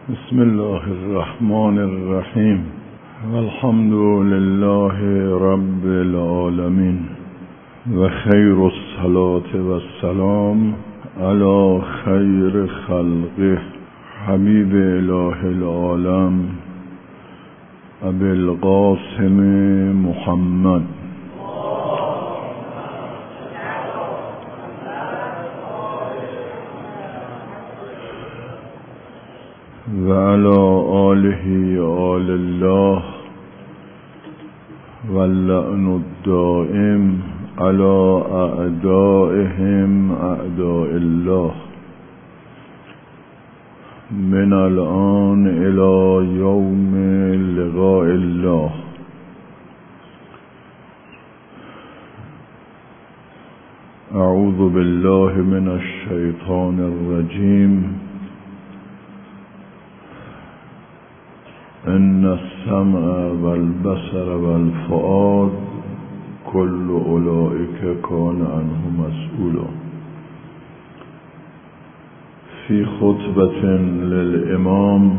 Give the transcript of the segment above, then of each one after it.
بسم الله الرحمن الرحیم والحمد لله رب العالمین و خیر الصلاة و السلام علی خیر خلقه حبیب اله العالم ابی القاسم محمد و علی آله آل الله و اللعن الدائم علی اعدائهم اعداء الله من الآن الی یوم لقاء الله. اعوذ بالله من الشیطان الرجیم. ان السمع والبصر والفؤاد كل اولئک کان عنه مسئولا. فی خطبة للامام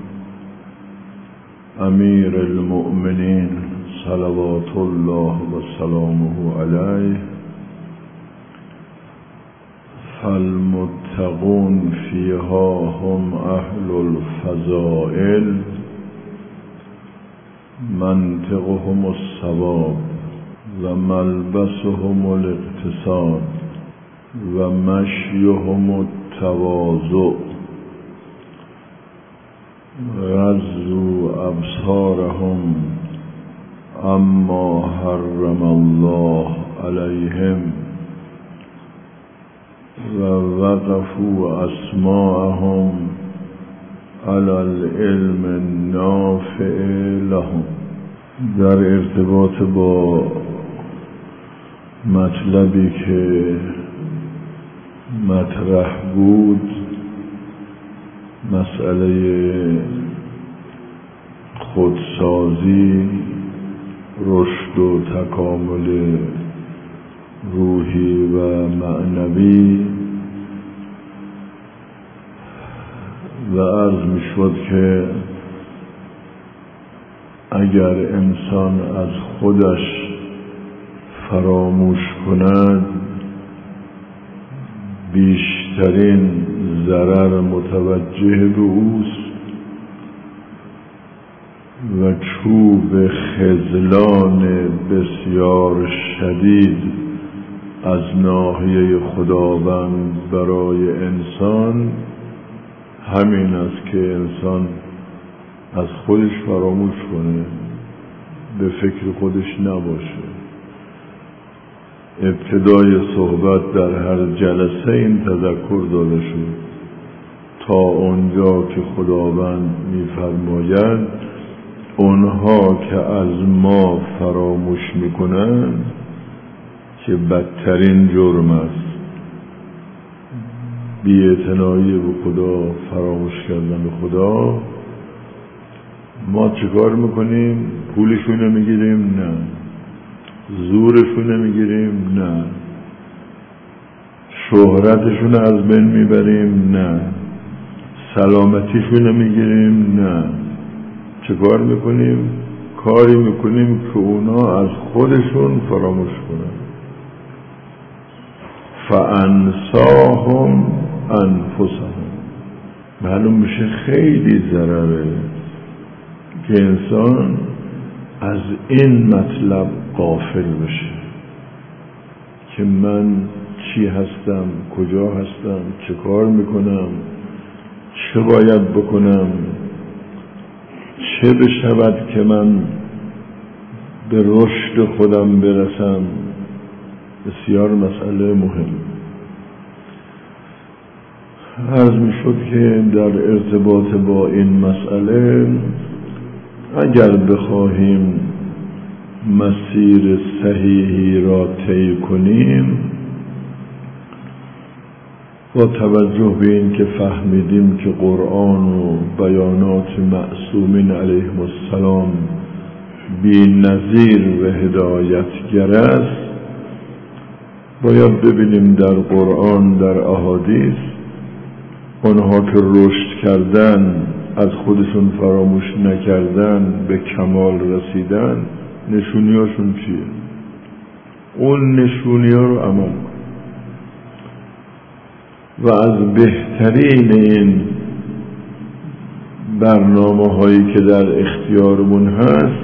امیر المؤمنین صلوات الله و سلامه علیه: فالمتقون فیها هم اهل الفضائل منطقهم الصواب و ملبسهم الاقتصاد و مشیهم التواضع. غضوا ابصارهم اما حرم الله علیهم و وقفوا اسماعهم علی العلم النافع لهم. در ارتباط با مطلبی که مطرح بود، مسئله خودسازی، رشد و تکامل روحی و معنوی، و عرض می شد که اگر انسان از خودش فراموش کند بیشترین ضرر متوجه به اوست و چوب خذلان بسیار شدید از ناحیه خداوند برای انسان همین است که انسان از خودش فراموش کنه، به فکر خودش نباشه. ابتدای صحبت در هر جلسه این تذکر داده شد تا اونجا که خداوند می‌فرماید اونها که از ما فراموش میکنند که بدترین جرم است. بی‌اعتنایی به خدا، فراموش کردن به خدا. ما چیکار میکنیم؟ پولشون نمیگیریم؟ نه. زورشون نمیگیریم؟ نه. شهرتشون از بین میبریم؟ نه. سلامتیشون نمیگیریم؟ نه. چیکار میکنیم؟ کاری میکنیم که اونا از خودشون فراموش کنن. فانساهم انفسهم. معلوم میشه خیلی ضرره که انسان از این مطلب غافل بشه که من چی هستم، کجا هستم، چه کار میکنم، چه باید بکنم، چه بشود که من به رشد خودم برسم. بسیار مسئله مهم. عرض می شد که در ارتباط با این مسئله اگر بخواهیم مسیر صحیحی را طی کنیم، با توجه به این که فهمیدیم که قرآن و بیانات معصومین علیهم السلام بی نظیر و هدایتگر است، باید ببینیم در قرآن، در احادیث، اونها که رشد کردن از خودشون فراموش نکردن به کمال رسیدن، نشونیاشون چیه؟ اون نشونی‌ها رو عمل کن. و از بهترین این برنامه‌هایی که در اختیارمون هست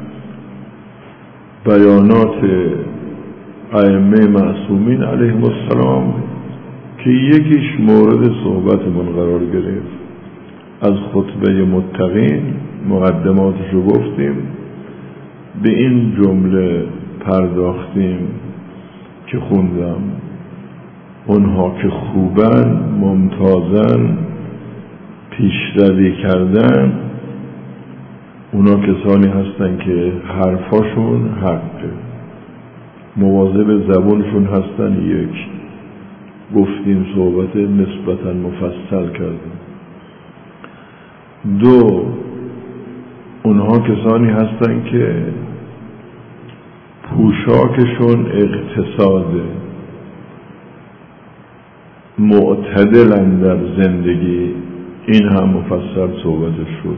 بیانات ائمه معصومین علیهم السلام که یکیش مورد صحبتمون قرار گرفت. از خطبه متقین مقدماتش رو گفتیم، به این جمله پرداختیم که خوندم: اونها که خوبن ممتازن پیشروی کردن، اونا کسانی هستن که حرفاشون حقه، مواظب زبونشون هستن. یک گفتیم صحبت نسبتا مفصل کردیم. دو، اونها کسانی هستن که پوشاکشون اقتصاده، معتدلن در زندگی. این هم مفصل صحبتش شد.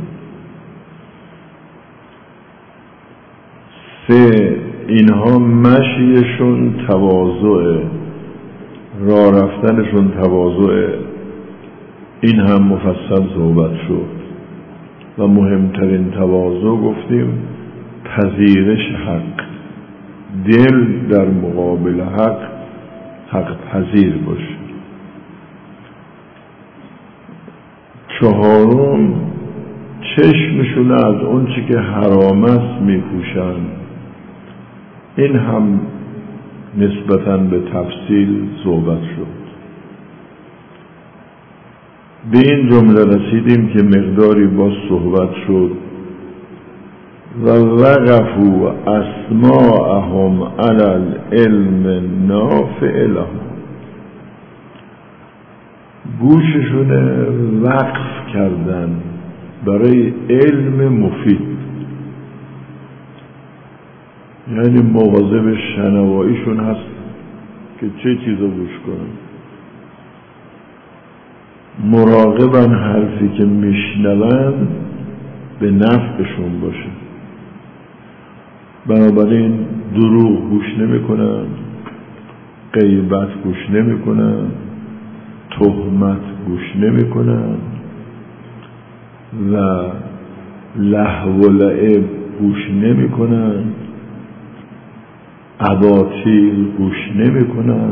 سه، اینها مشیشون تواضعه، راه رفتنشون تواضعه. این هم مفصل صحبت شد. و مهمترین تواضع گفتیم پذیرش حق، دل در مقابل حق پذیر باشه. چهارم، چشمشون از اون چی که حرام است میپوشن. این هم نسبتاً به تفصیل صحبت شد. به این جمله رسیدیم که مقداری باز صحبت شد: و وقفوا اسماءهم علی العلم النافع لهم. گوششون وقف کردن برای علم مفید، یعنی مواظب شنواییشون هست که چه چیزا گوش کنن، مراقبن حرفی که میشنون به نفعشون باشه. بنابراین دروغ گوش نمی کنن، غیبت گوش نمی کنن، تهمت گوش نمی کنن و لهو و لعب گوش نمی کنن، اباطیل گوش نمی کنن.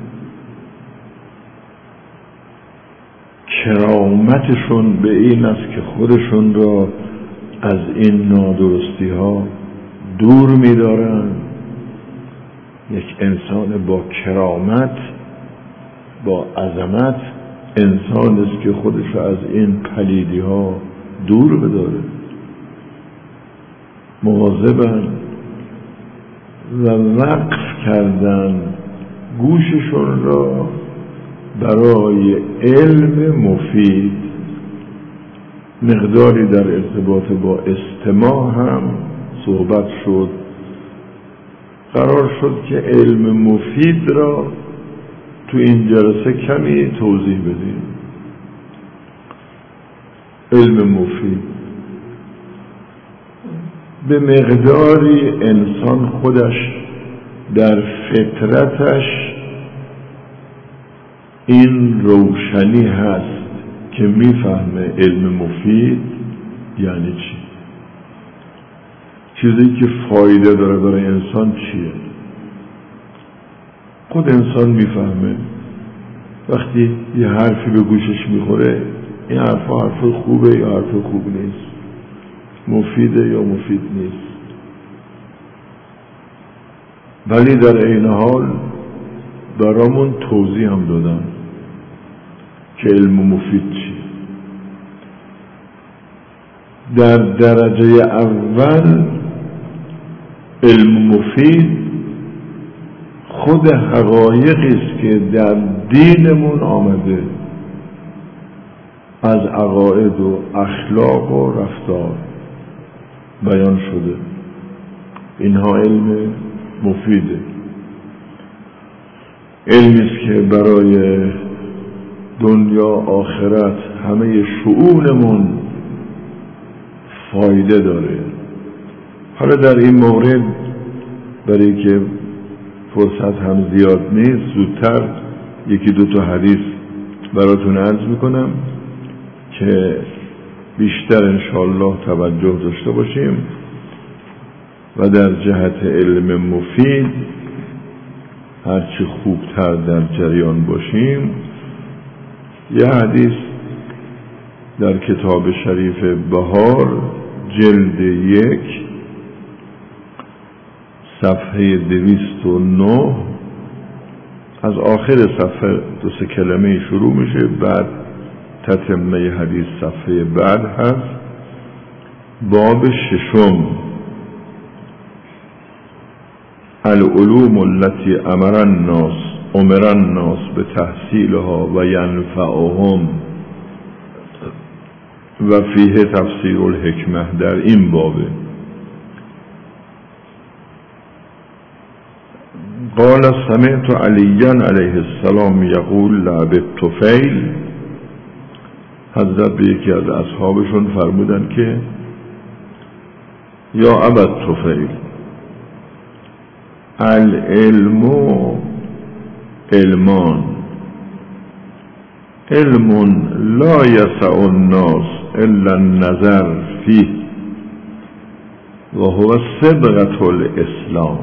کرامتشون به این است که خودشون را از این نادرستی ها دور می دارن. یک انسان با کرامت، با عظمت، انسان است که خودش را از این پلیدی ها دور بداره. مواظبن و وقف کردن گوششون را برای علم مفید. مقداری در ارتباط با استماع هم صحبت شد. قرار شد که علم مفید را تو این جلسه کمی توضیح بدیم. علم مفید به مقداری انسان خودش در فطرتش این روشنی هست که میفهمه علم مفید یعنی چی، چیزی که فایده داره برای انسان چیه. خود انسان میفهمه وقتی یه حرفی به گوشش میخوره این حرف خوبه یا حرف خوب نیست، مفیده یا مفید نیست. ولی در این حال برامون توضیح هم دادن که علم مفید چی. در درجه اول علم مفید خود حقایقی است که در دینمون آمده، از عقاید و اخلاق و رفتار بیان شده. اینها علم مفیده، علمی است که برای دنیا آخرت همه شؤونمون فایده داره. حالا در این مورد برای که فرصت هم زیاد نیست، زودتر یکی دو تا حدیث براتون عرض میکنم که بیشتر انشاءالله توجه داشته باشیم و در جهت علم مفید هرچی خوبتر در جریان باشیم. یه حدیث در کتاب شریف بهار جلد 1 صفحه 209 از آخر صفحه 2 کلمه شروع میشه، بعد تتمه حدیث صفحه بعد هست. باب 6 العلوم التي امر الناس بتحصیلها و ینفعهم و فیه تفسیر الحکمه. در این بابه قال سمعت علیا علیه السلام یقول لعب الطفیل. حضرت به یکی از اصحابشون فرمودن که یا ابا الطفیل العلم علمان علم لا یسع الناس الا النظر فیه و هو صبغة الاسلام.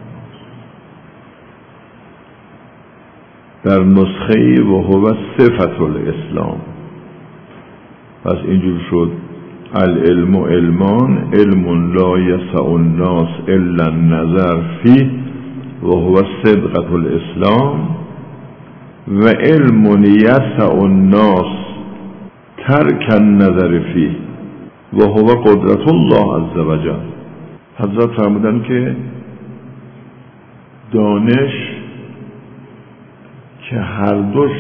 در نسخه و هو صفة الاسلام. پس اینجور شد العلم علمان علم لا یسع الناس الا النظر فیه و هو صبغة الاسلام و علم یسع الناس ترک النظر فیه و هو قدرت الله عز و جل. حضرت فرمودن که دانش که هر دوش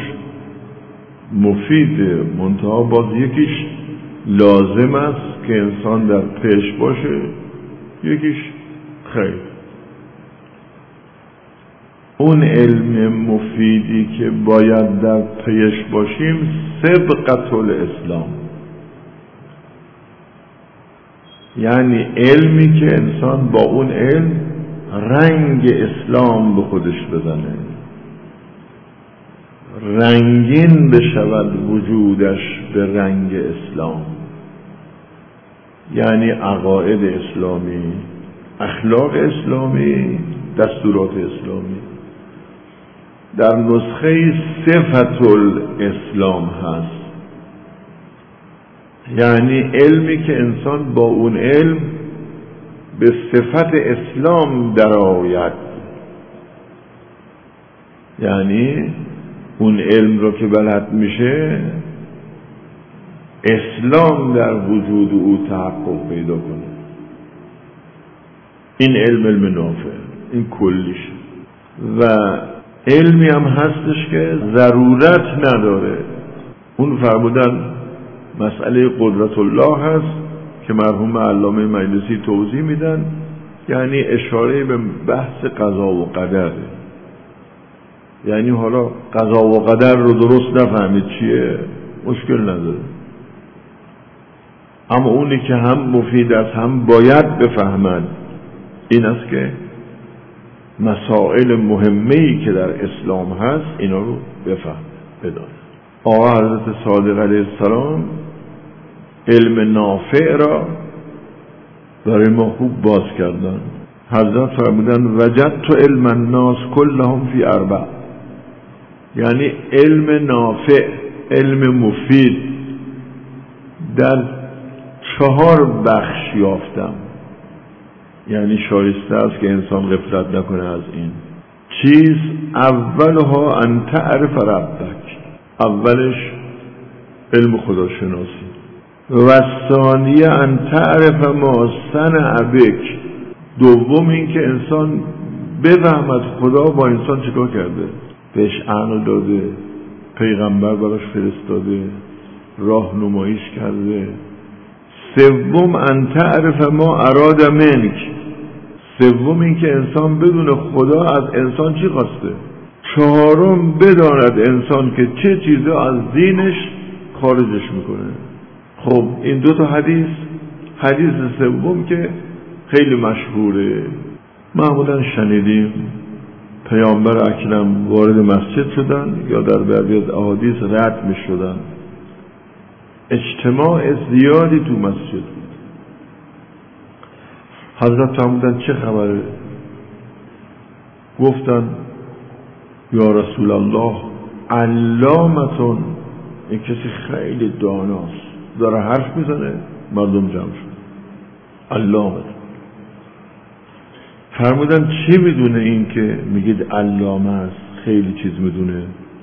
مفیده، منتها باز یکیش لازم است که انسان در پیش باشه، یکیش خیر. اون علم مفیدی که باید در پیش باشیم صبغة الاسلام، یعنی علمی که انسان با اون علم رنگ اسلام به خودش بزنه، رنگین بشود وجودش به رنگ اسلام، یعنی عقاید اسلامی، اخلاق اسلامی، دستورات اسلامی. در نسخه صفة الاسلام هست، یعنی علمی که انسان با اون علم به صفت اسلام درآید، یعنی اون علم رو که بلد میشه اسلام در وجود او تحقق پیدا کنه. این علم نافع، این کلیش. و علمی هم هستش که ضرورت نداره. اون فرمودن مسئله قدرت الله هست که مرحوم علامه مجلسی توضیح میدن، یعنی اشاره به بحث قضا و قدر. یعنی حالا قضا و قدر رو درست نفهمید چیه مشکل نداره، اما اونی که هم مفید است هم باید بفهمد این است که مسائل مهمه‌ای که در اسلام هست اینا رو بفهم بدان. آقا حضرت صادق علیه السلام علم نافع را برای ما خوب باز کردن. حضرت فرمودن وجدت علم الناس كلهم فی 4، یعنی علم نافع، علم مفید در 4 بخش یافتم. یعنی شایسته است که انسان غفلت نکنه از این چیز. اولها ان تعرف ربک، اولش علم خداشناسی. و ثانیه ان تعرف ما صنع بک، دوم این که انسان بفهمد خدا با انسان چیکار کرده، بهش عقل داده، پیغمبر براش فرستاده، راهنماییش کرده. سوم ان تعرف ما اراد منک، سوم این که انسان بدون خدا از انسان چی خواسته. 4م بداند انسان که چه چیزا از دینش خارجش میکنه. خب این 2 تا حدیث حدیث سوم که خیلی مشهوره، معمولا شنیدیم پیامبر اکرم وارد مسجد شدن یا در بعضی از احادیث رد می شدن. اجتماع زیادی تو مسجد بود. حضرت فرمودن چه خبره؟ گفتن یا رسول الله علامتون، این کسی خیلی داناست داره حرف میزنه. مردم جمع شد. علامتون. فرمودن چی میدونه این که میگید علامه است، خیلی چیز میدونه؟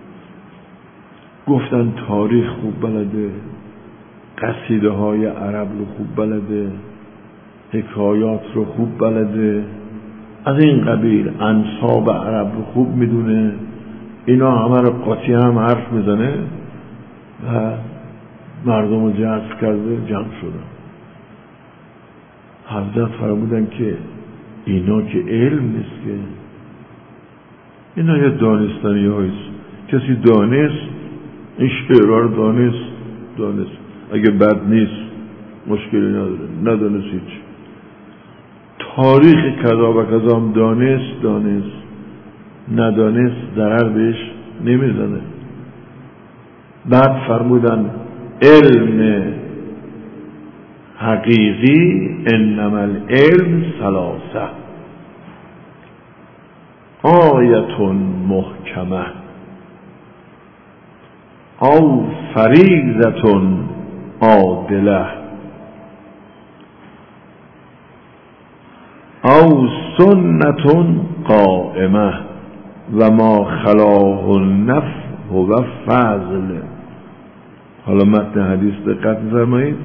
گفتن تاریخ خوب بلده، قصیده های عرب رو خوب بلده، حکایات رو خوب بلده، از این قبیل انساب عرب رو خوب میدونه. اینا همه رو قاطی هم حرف میزنه و مردم رو جذب کرده. جمع شدن. حضرت فرمودن که اینا که علم نیست، که اینا یه دانستنی هاییست. کسی دانست این شعرها رو دانست اگه بد نیست مشکلی نداره، ندانست هیچ. تاریخ کذا و کذا هم دانست ندانست ضرر بهش نمیزنه. بعد فرمودن علم حقیقی انما العلم ثلاثه آیت محکمه او فریضة عادله او سنة قائمه و ما خلاه النفع و فضل. حالا متن حدیث دقت فرمایید.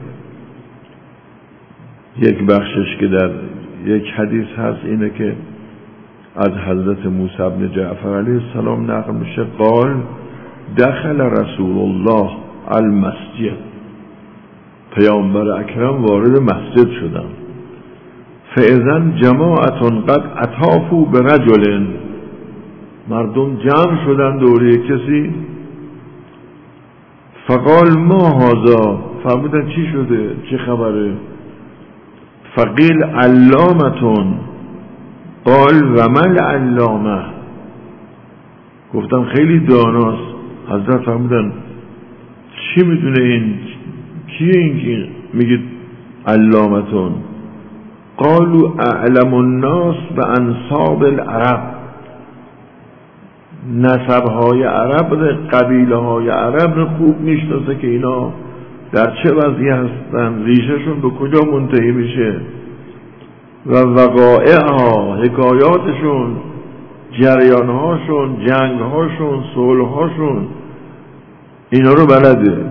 یک بخشش که در یک حدیث هست اینه که از حضرت موسی بن جعفر علیه السلام نقل میشه قال دخل رسول الله المسجد، پیامبر اکرم وارد مسجد شدن. فاذن جماعت قد اطافوا برجل، مردم جمع شدن دوره کسی. فقال ما هذا، فرمودن چی شده، چه خبره؟ فقیل علامتون. قال و من علامه، گفتم خیلی داناست. حضرت فرمودن چی میدونه این، کیه این که میگید علامتون؟ قالوا اعلم الناس به انساب العرب، نسبهای عرب، قبیله های عرب رو خوب میشناسه که اینا در چه وضعی هستن، ریشهشون به کجا منتهی میشه و وقایعها، حکایاتشون، جریانهاشون، جنگهاشون، صلحهاشون، اینا رو بلده.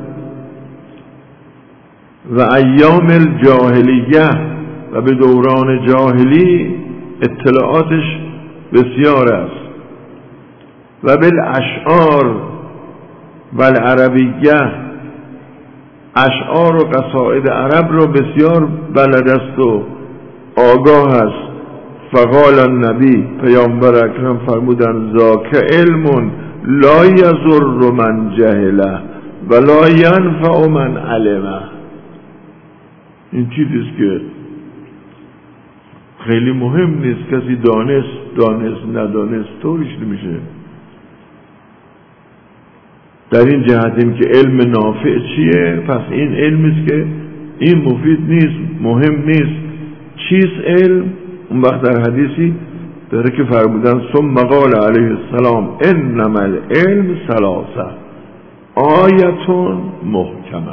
و ایام الجاهلیه، و به دوران جاهلی اطلاعاتش بسیار است. و بالاشعار و العربیه، اشعار و قصائد عرب رو بسیار بلد است و آگاه است. فقال النبی، پیامبر اکرم فرمودن ذاک علم لا یضر من جهله ولا ینفع من علمه. این چیزیست که خیلی مهم نیست، کسی دانست ندانست طوریش نمیشه. در این جهتیم که علم نافع چیه؟ پس این علمیست که این مفید نیست، مهم نیست. چیست علم؟ اون وقت در حدیثی داره که فرمودن ثم قال علیه السلام انما العلم ثلاثه آیت محکمه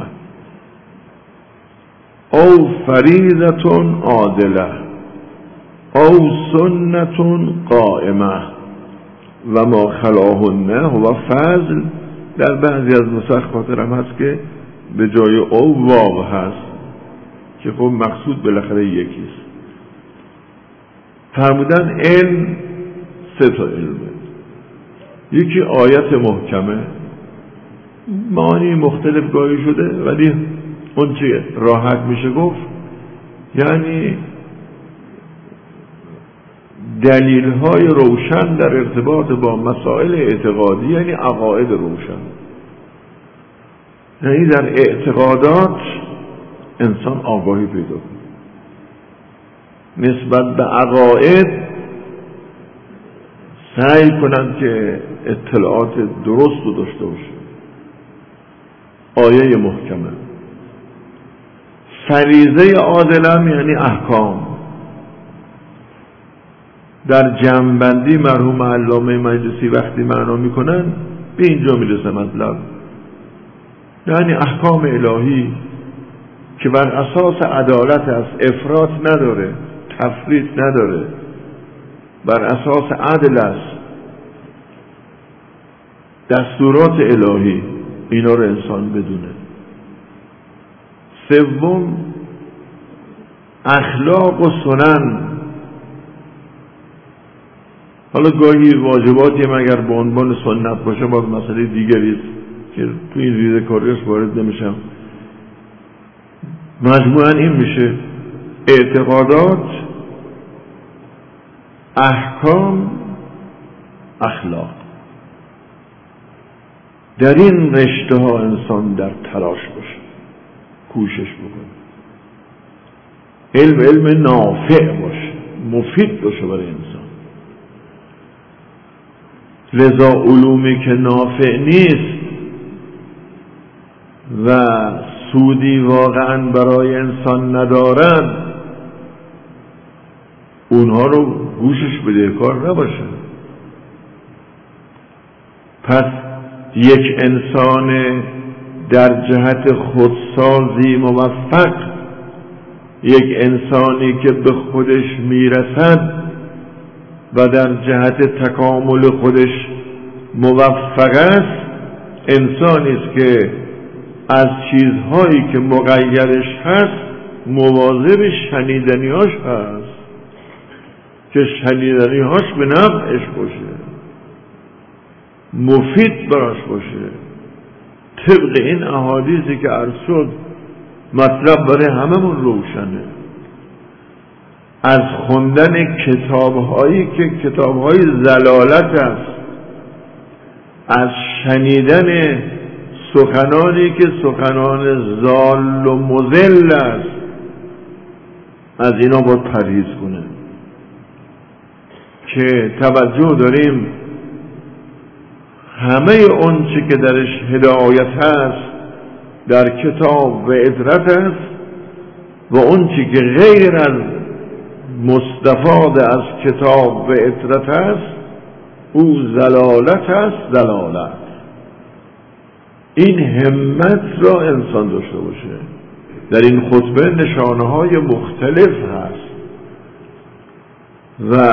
او فریضة عادله او سنة قائمه و ما خلاهن هو فضل. در بعضی از نسخ خاطرم هست که به جای او واو هست که خب مقصود بالاخره یکیست. فرمودن علم سه تا علمه. یکی آیت محکمه، معانی مختلف گاهی شده ولی اون چه راحت میشه گفت یعنی دلیل های روشن در ارتباط با مسائل اعتقادی، یعنی عقاید روشن. یعنی در اعتقادات انسان آگاهی پیدا کنه. نسبت به عقاید سعی کنند که اطلاعات درست رو داشته باشه. آیه محکمه. فریضه عادلم یعنی احکام. در جمع‌بندی مرحوم علامه مجلسی وقتی معنا میکنن به اینجا میرسه مطلب، یعنی احکام الهی که بر اساس عدالت است، افراط نداره، تفریط نداره، بر اساس عدل است. دستورات الهی اینا رو انسان بدونه. سوم اخلاق و سنن. حالا گاهی واجباتی مگر به عنوان سنت باشه باز مسئله دیگری است که تو این ریزه‌کاریش وارد نمیشم. مجموعاً این میشه اعتقادات، احکام، اخلاق. در این رشته ها انسان در تلاش باشه، کوشش بکنه. علم نافع باشه، مفید باشه برای انسان. لذا علومی که نافع نیست و سودی واقعا برای انسان ندارن اونها رو گوشش بدهکار نباشه. پس یک انسان در جهت خودسازی موفق، یک انسانی که به خودش میرسد و در جهت تکامل خودش موفق است، انسانی است که از چیزهایی که مغیرش هست مواظب شنیدنیاش هست که شنیدنیاش به نفعش باشه، مفید براش باشه. طبق این احادیثی که عرض شد مطلب برای هممون روشنه. از خوندن کتابهایی که کتابهای ضلالت است، از شنیدن سخنانی که سخنان ضال و مضل است، از اینا باید پرهیز کنه که توجه داریم همه اون چی که درش هدایت هست در کتاب و عبرت است و اون چی که غیر از مستفاد از کتاب و عبرت است او ضلالت است. ضلالت. این همت را انسان داشته باشه. در این خطبه نشانه‌های مختلف هست و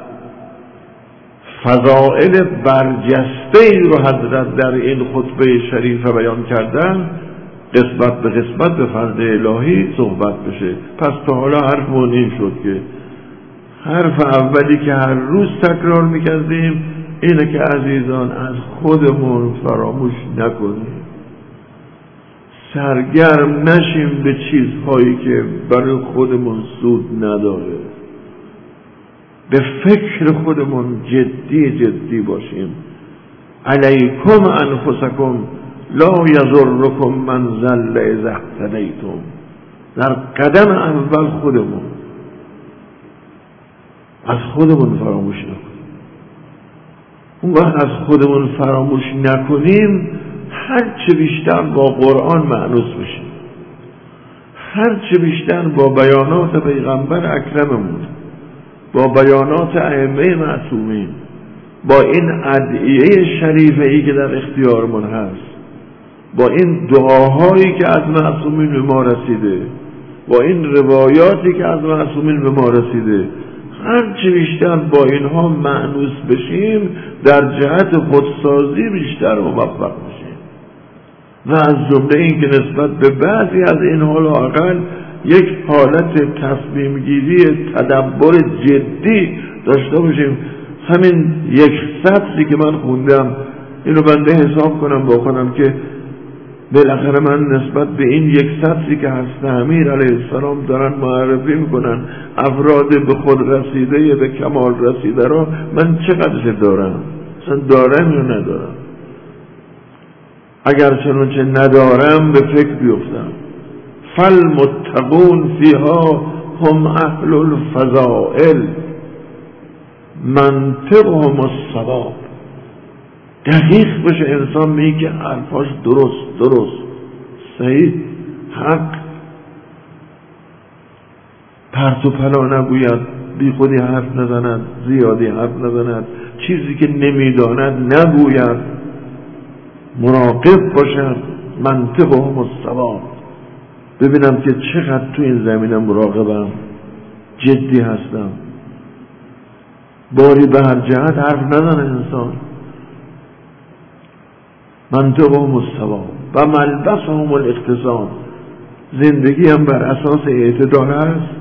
فضائل برجسته‌ای رو حضرت در این خطبه شریفه بیان کردن. قسمت به قسمت به فضل الهی صحبت بشه. پس تا حالا حرفمون این شد که حرف اولی که هر روز تکرار میکردیم اینه که عزیزان از خودمون فراموش نکنیم، سرگرم نشیم به چیزهایی که برای خودمون سود نداره، به فکر خودمون جدی باشیم. علیکم انفسکم لا یضرکم من ضل اذا اهتدیتم. در قدم اول خودمون، از خودمون فراموش نکنیم. اون وقت از خودمون فراموش نکنیم هرچه بیشتر با قرآن مأنوس بشیم، هرچه بیشتر با بیانات پیغمبر اکرممون، با بیانات ائمه معصومین، با این ادعیه شریفه ای که در اختیارمون هست، با این دعاهایی که از معصومین به ما رسیده، با این روایاتی که از معصومین به ما رسیده، هرچی بیشتر با اینها مأنوس بشیم در جهت خودسازی بیشتر موفق بشیم. و از جمله این که نسبت به بعضی از اینها لااقل یک حالت تصمیم گیری تدبر جدی داشته باشیم. همین یک سطری که من خوندم اینو بنده حساب کنم با خودم که بالاخره من نسبت به این یک سطری که حضرت امیر علیه السلام دارن معرفی میکنن افراد به خود رسیده به کمال رسیده را من چقدر دارم، اصلا دارم یا ندارم؟ اگر چنانچه ندارم به فکر بیفتم. فالمتقون فیها هم اهل الفضائل منطقهم الصواب. دقیق بشه انسان، میگه حرفاش درست صحیح حق، پرت و پلا نگوید، بی خودی حرف نزند، زیادی حرف نزند، چیزی که نمیداند نگوید، مراقب باشد. منطقهم الصواب، ببینم که چقدر تو این زمینه مراقبم، جدی هستم، باری به هر جهت حرف نزنه انسان. منطقهم الصواب و ملبسهم الاقتصاد، زندگی هم بر اساس اعتدال هست،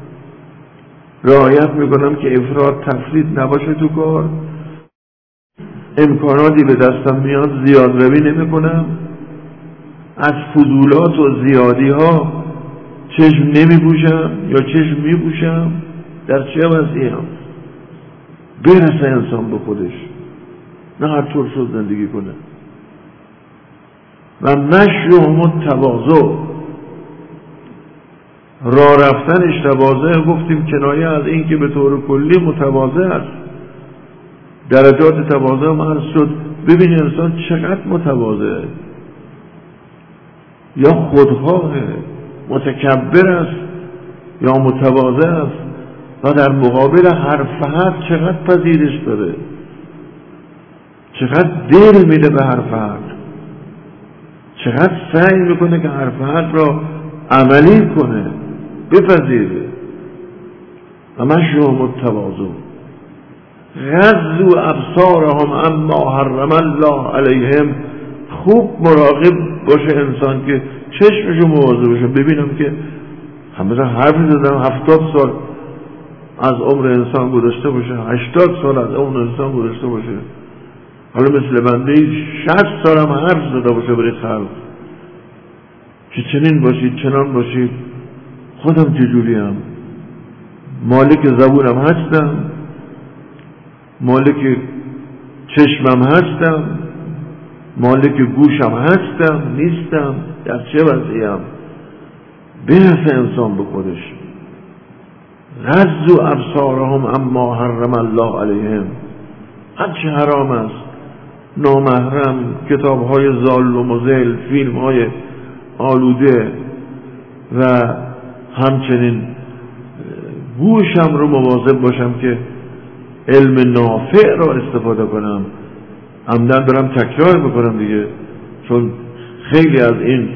رعایت میکنم که افراط تفرید نباشه تو کار، امکاناتی به دستم میاد زیاد روی نمیکنم، از فضولات و زیادی ها چشم نمیپوشم یا چشم میپوشم. در چه وضعی هم برسه انسان به خودش، نه هر طور شد زندگی کنه. و مشیهم التواضع، راه رفتنش تواضع، گفتیم کنایه از این که به طور کلی متواضع است. درجات تواضع مرز شد. ببین انسان چقدر متواضعه، یا خودخواهه، متکبر است یا متواضع است، و در مقابل هر فرد چقدر پذیرش داره، چقدر دل میده به هر فرد، چقدر سعی میکنه که هر فرد را عملی کنه، بپذیره. و مشیهم التواضع غضوا ابصارهم عما حرم الله علیهم. خوب مراقب باشه انسان که چشمشو مواظب باشه. ببینم که همه حرفی زدم 70 سال از عمر انسان گذشته باشه، 80 سال از عمر انسان گذشته باشه، حالا مثل بنده 60 سال هم حرف زده باشه برای خلق که چنین باشید چنان باشید. خودم چجوریم؟ مالک زبونم هستم، مالک چشمم هستم، مالک گوشم هستم نیستم، در چه وضعیم؟ برسه انسان به خودش. غضوا ابصارهم اما حرم الله علیهم، هرچه حرام است، نامحرم، کتاب‌های ضال و مضل، فیلم‌های آلوده، و همچنین گوشم رو مواظب باشم که علم نافع را استفاده کنم. عمدن دارم تکرار میکنم دیگه، چون خیلی از این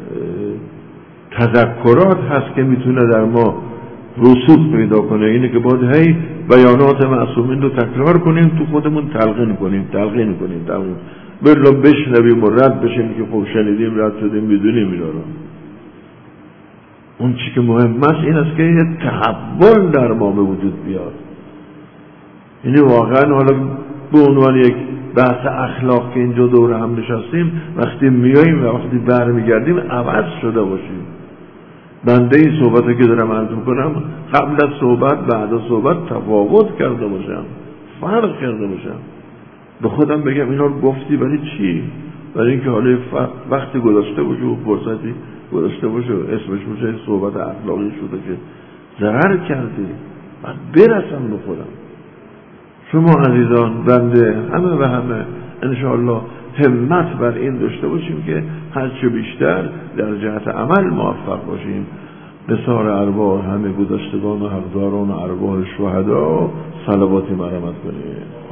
تذکرات هست که میتونه در ما رسوخ پیدا کنه. اینه که باید هی بیانات معصومین رو تکرار کنیم، تو خودمون تلقین کنیم بلا بشنویم و رد بشیم که خب شنیدیم رد شدیم میدونیم اینا رو. اون چی که مهم است این است که یه تحول در ما به وجود بیاد. یعنی واقعا حالا به عنوان یک بحث اخلاق که اینجا دور هم نشستیم، وقتی میاییم و وقتی برمیگردیم عوض شده باشیم. بنده این صحبتی که دارم عرض میکنم قبل از صحبت بعد از صحبت تفاوت کرده باشم، فرق کرده باشم، به خودم بگم اینا رو گفتی برای چی؟ برای اینکه حالا وقتی گذاشته باشه و فرصتی گذاشته باشه و اسمش باشه صحبت اخلاقی شده که ضرر کرده، من برسم به خودم. شما عزیزان بنده همه و همه انشاءالله همت بر این داشته باشیم که هرچه بیشتر در جهت عمل موفق باشیم. به سار ارواح همه گذشتگان و حقداران و ارواح شهدا صلواتی مرحمت کنیم.